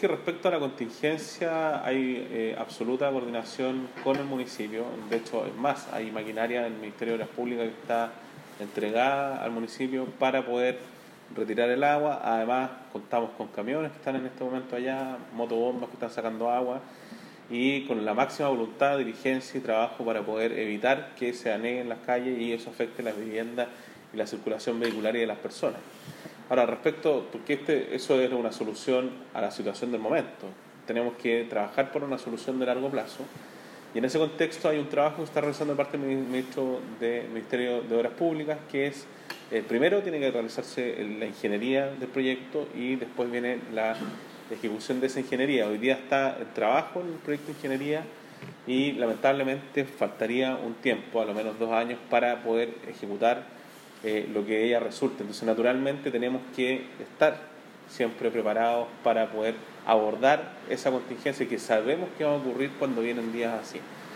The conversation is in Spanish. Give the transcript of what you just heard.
que respecto a la contingencia hay absoluta coordinación con el municipio. De hecho, es más, hay maquinaria del Ministerio de Obras Públicas que está entregada al municipio para poder retirar el agua. Además, contamos con camiones que están en este momento allá, motobombas que están sacando agua, y con la máxima voluntad, diligencia y trabajo para poder evitar que se aneguen las calles y eso afecte las viviendas y la circulación vehicular y de las personas. Ahora, respecto, porque eso es una solución a la situación del momento, tenemos que trabajar por una solución de largo plazo, y en ese contexto hay un trabajo que está realizando de parte del Ministerio de Obras Públicas, que es, primero tiene que realizarse la ingeniería del proyecto y después viene la ejecución de esa ingeniería. Hoy día está en trabajo el proyecto de ingeniería y lamentablemente faltaría un tiempo, a lo menos 2 años, para poder ejecutar lo que ella resulte. Entonces, naturalmente, tenemos que estar siempre preparados para poder abordar esa contingencia que sabemos que va a ocurrir cuando vienen días así.